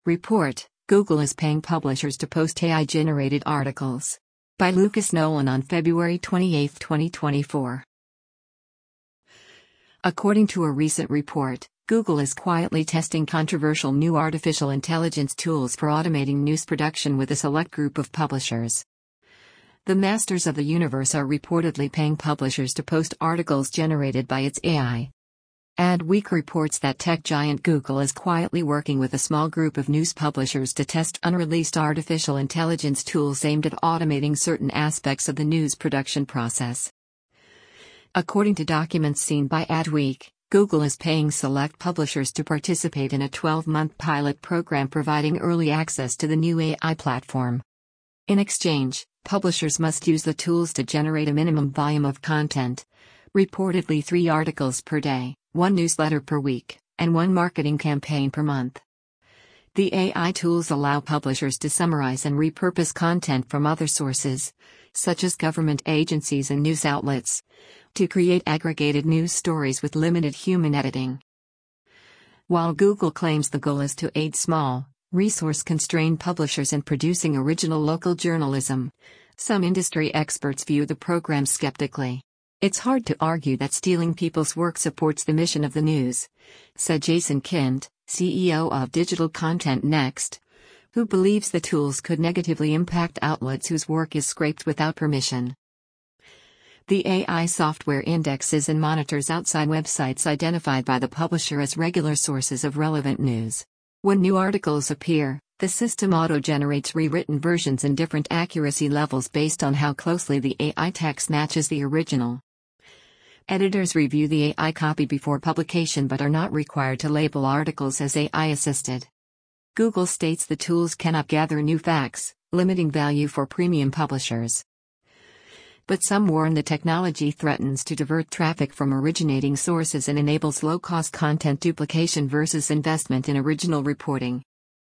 Report: Google is paying publishers to post AI-generated articles. By Lucas Nolan on February 28, 2024. According to a recent report, Google is quietly testing controversial new artificial intelligence tools for automating news production with a select group of publishers. The masters of the universe are reportedly paying publishers to post articles generated by its AI. Adweek reports that tech giant Google is quietly working with a small group of news publishers to test unreleased artificial intelligence tools aimed at automating certain aspects of the news production process. According to documents seen by Adweek, Google is paying select publishers to participate in a 12-month pilot program providing early access to the new AI platform. In exchange, publishers must use the tools to generate a minimum volume of content, reportedly 3 articles per day, 1 newsletter per week, and 1 marketing campaign per month. The AI tools allow publishers to summarize and repurpose content from other sources, such as government agencies and news outlets, to create aggregated news stories with limited human editing. While Google claims the goal is to aid small, resource-constrained publishers in producing original local journalism, some industry experts view the program skeptically. "It's hard to argue that stealing people's work supports the mission of the news," said Jason Kint, CEO of Digital Content Next, who believes the tools could negatively impact outlets whose work is scraped without permission. The AI software indexes and monitors outside websites identified by the publisher as regular sources of relevant news. When new articles appear, the system auto-generates rewritten versions in different accuracy levels based on how closely the AI text matches the original. Editors review the AI copy before publication but are not required to label articles as AI-assisted. Google states the tools cannot gather new facts, limiting value for premium publishers. But some warn the technology threatens to divert traffic from originating sources and enables low-cost content duplication versus investment in original reporting.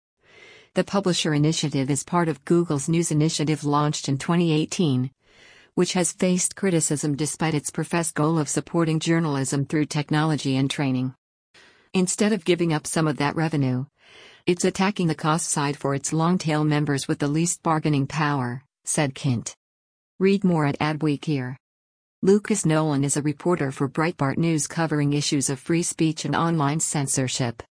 The Publisher Initiative is part of Google's News Initiative launched in 2018. Which has faced criticism despite its professed goal of supporting journalism through technology and training. Instead of giving up some of that revenue, it's attacking the cost side for its long-tail members with the least bargaining power, said Kint. Read more at Adweek here. Lucas Nolan is a reporter for Breitbart News covering issues of free speech and online censorship.